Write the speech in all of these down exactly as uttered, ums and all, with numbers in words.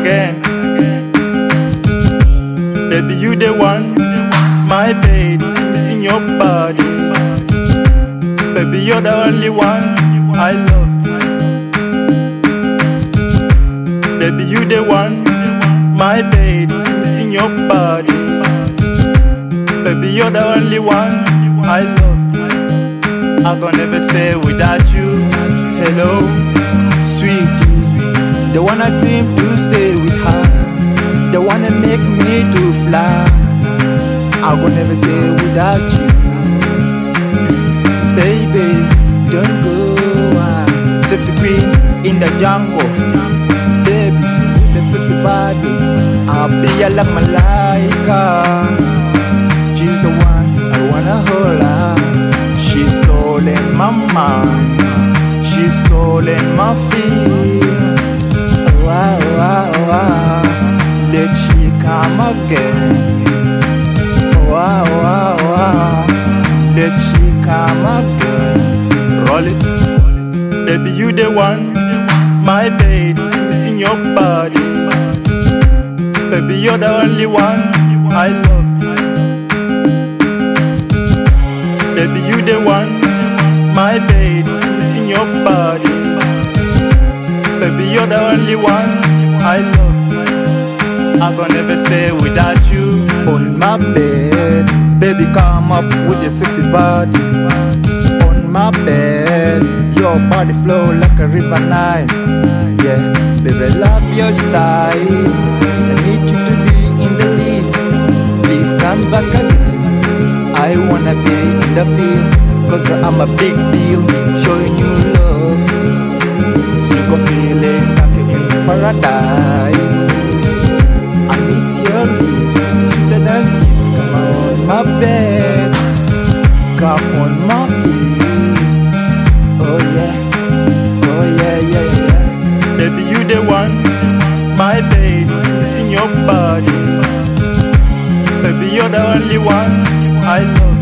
again. Baby, you the one, my baby's missing your body. Baby, you're the only one I love. Baby, you the one, my baby's missing your body. Baby, you're the only one I love. I'm gonna never stay without you. Hello, sweetie, the one I dream to stay with her, the one that make me to fly. I'm gonna never stay without you. Baby, don't go. uh, Sexy queen in the jungle. Baby, the sexy body, I'll be a like Malaika. She's the one I wanna hold her. She's stolen my mind, she's stolen my feel. Oh, oh, oh, oh. Let she come again. Oh, oh, oh, oh. Let she come again. Roll it. Baby, you the one, my baby's missing your body. Baby, you're the only one I love. Baby, you the one, my baby's missing your body. Baby, you're the only one I love. I'm gonna never stay without you. On my bed, baby, come up with your sexy body. On my bed, your body flow like a river Nile. Yeah, baby, love your style. I need you to be in the list. Please come back again. I wanna be in the field, cause I'm a big deal. Showing you love, you go feeling like in paradise. I miss your lips, sweeter than juice. Come on my bed, come on my feet. Oh yeah, oh yeah, yeah, yeah. Baby, you the one, my baby's missing your body. Baby, you're the only one I love.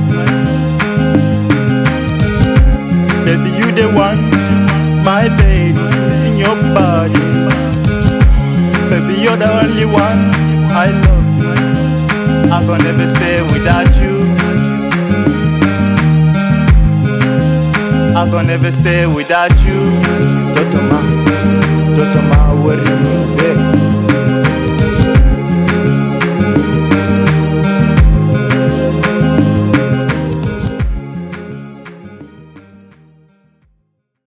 Baby, you the one, my baby's missing your body. Baby, you're the only one I love. I'm gonna never stay without you. I'm gonna never stay without you. Totoma, Totoma, what do you say?